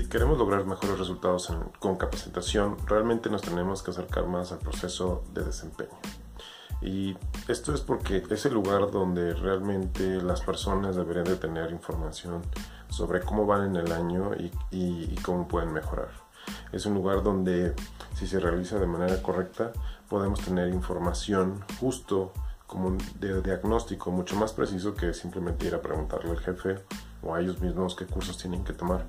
queremos lograr mejores resultados con capacitación, realmente nos tenemos que acercar más al proceso de desempeño. Y esto es porque es el lugar donde realmente las personas deberían de tener información sobre cómo van en el año y cómo pueden mejorar. Es un lugar donde, si se realiza de manera correcta, podemos tener información justo como de diagnóstico mucho más preciso que simplemente ir a preguntarle al jefe o a ellos mismos qué cursos tienen que tomar.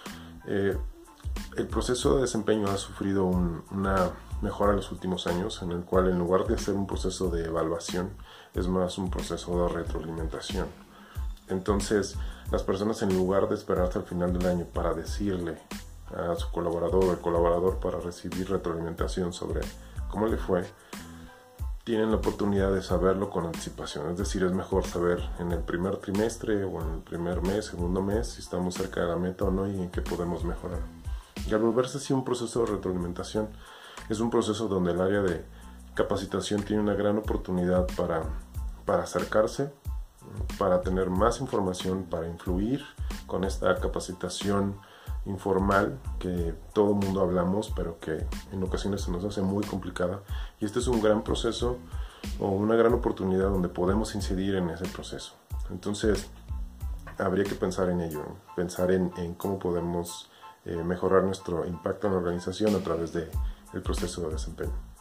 El proceso de desempeño ha sufrido una mejora en los últimos años, en el cual, en lugar de ser un proceso de evaluación, es más un proceso de retroalimentación. Entonces, las personas, en lugar de esperar hasta el final del año para decirle a su colaborador o el colaborador para recibir retroalimentación sobre cómo le fue, tienen la oportunidad de saberlo con anticipación. Es decir, es mejor saber en el primer trimestre o en el primer mes, segundo mes, si estamos cerca de la meta o no y en qué podemos mejorar. Y al volverse así un proceso de retroalimentación, es un proceso donde el área de capacitación tiene una gran oportunidad para acercarse, para tener más información, para influir con esta capacitación informal que todo el mundo hablamos, pero que en ocasiones se nos hace muy complicada. Y este es un gran proceso o una gran oportunidad donde podemos incidir en ese proceso. Entonces, habría que pensar en ello, pensar en cómo podemos mejorar nuestro impacto en la organización a través del proceso de desempeño.